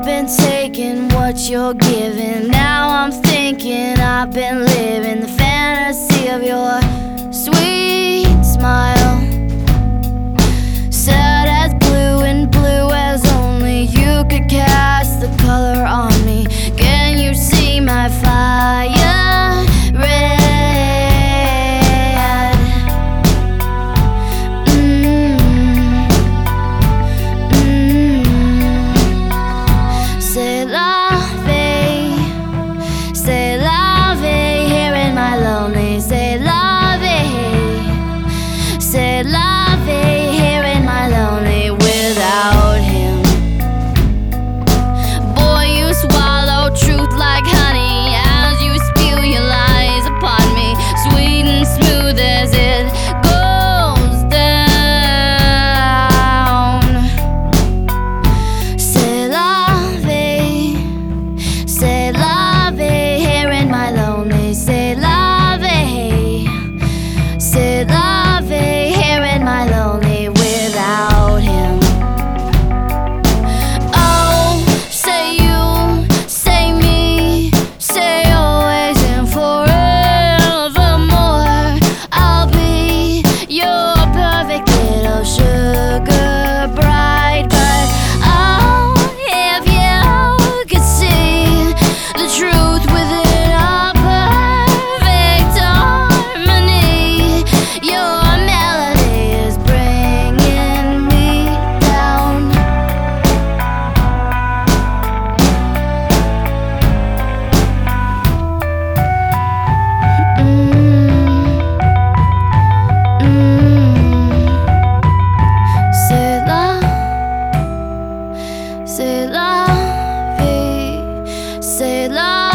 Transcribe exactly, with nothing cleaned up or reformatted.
been taking what you're giving. Now I'm thinking I've been living the fantasy of your sweet smile. Sad as blue and blue as only you could cast the color on me. Can you see my fire red? Mm. Mm. C'est la vie, c'est la vie here in my lonely. C'est la vie, c'est la vie here in my lonely without him. Boy, you swallow truth like honey as you spew your lies upon me, sweet and smooth as it goes down. C'est la vie, c'est la vie here in my lonely. C'est la vie, c'est la vie here in my lonely without him. Oh, say you, say me, say always and forevermore. I'll be your perfect little sugar bride. But oh, if you could see the truth within our perfect harmony, your melody is bringing me down. Mm. Mm. C'est la, c'est la vie, c'est la